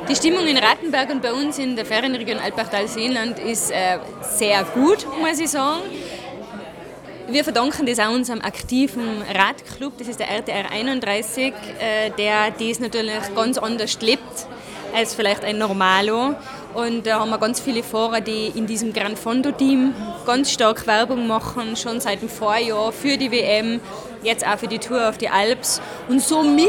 Die Stimmung in Rattenberg und bei uns in der Ferienregion Alpbachtal-Seenland ist sehr gut, muss ich sagen. Wir verdanken das auch unserem aktiven Radclub, das ist der RTR 31, der das natürlich ganz anders lebt als vielleicht ein Normalo. Und da haben wir ganz viele Fahrer, die in diesem Gran Fondo-Team ganz stark Werbung machen, schon seit dem Vorjahr für die WM, jetzt auch für die Tour auf die Alps. Und somit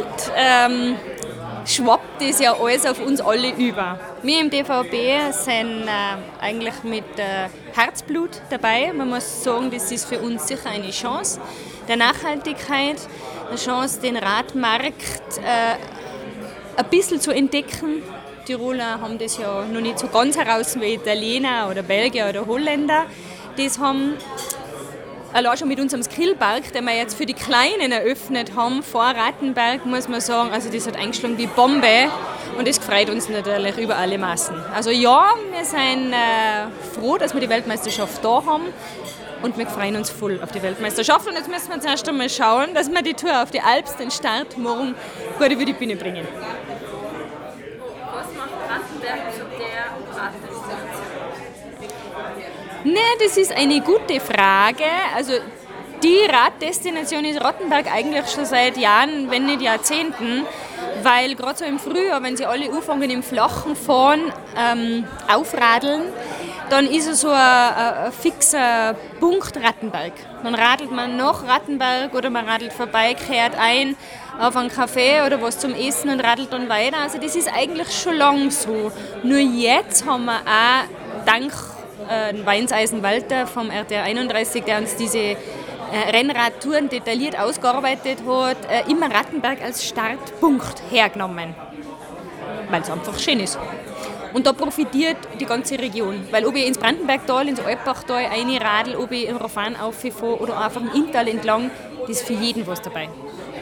schwappt das ja alles auf uns alle über. Wir im DVB sind eigentlich mit Herzblut dabei. Man muss sagen, das ist für uns sicher eine Chance der Nachhaltigkeit, eine Chance, den Radmarkt ein bisschen zu entdecken. Tiroler haben das ja noch nicht so ganz heraus wie Italiener oder Belgier oder Holländer. Das haben allein schon mit unserem Skillpark, den wir jetzt für die Kleinen eröffnet haben, vor Rattenberg, muss man sagen, also das hat eingeschlagen wie Bombe und das freut uns natürlich über alle Maßen. Also ja, wir sind froh, dass wir die Weltmeisterschaft da haben und wir freuen uns voll auf die Weltmeisterschaft und jetzt müssen wir zuerst einmal schauen, dass wir die Tour auf die Alps, den Start morgen gut über die Bühne bringen. Was macht Rattenberg zu der Raddestination? Ne, das ist eine gute Frage. Also die Raddestination ist Rattenberg eigentlich schon seit Jahren, wenn nicht Jahrzehnten, weil gerade so im Frühjahr, wenn sie alle anfangen im Flachen fahren, aufradeln, dann ist es so ein fixer Punkt Rattenberg. Dann radelt man nach Rattenberg oder man radelt vorbei, kehrt ein auf einen Café oder was zum Essen und radelt dann weiter. Also das ist eigentlich schon lang so. Nur jetzt haben wir auch dank Weinseisen Walter vom RTR 31, der uns diese Rennradtouren detailliert ausgearbeitet hat, immer Rattenberg als Startpunkt hergenommen, weil es einfach schön ist. Und da profitiert die ganze Region, weil ob ich ins Brandenbergtal, ins Alpbachtal reinradel, ob ich im Rofan auffahre oder einfach im Inntal entlang, das ist für jeden was dabei.